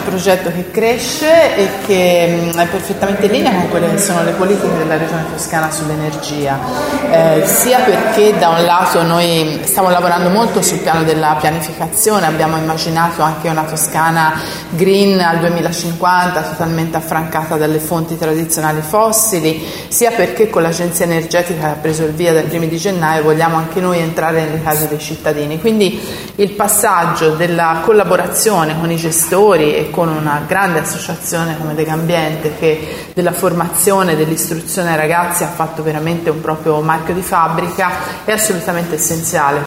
un progetto che cresce e che è perfettamente in linea con quelle che sono le politiche della Regione Toscana sull'energia, sia perché da un lato noi stiamo lavorando molto sul piano della pianificazione, abbiamo immaginato anche una Toscana green al 2050, totalmente affrancata dalle fonti tradizionali fossili, sia perché con l'Agenzia Energetica che ha preso il via dai primi di gennaio vogliamo anche noi entrare nelle case dei cittadini. Quindi il passaggio della collaborazione con i gestori e con una grande associazione come Legambiente, che della formazione e dell'istruzione ai ragazzi ha fatto veramente un proprio marchio di fabbrica, è assolutamente essenziale.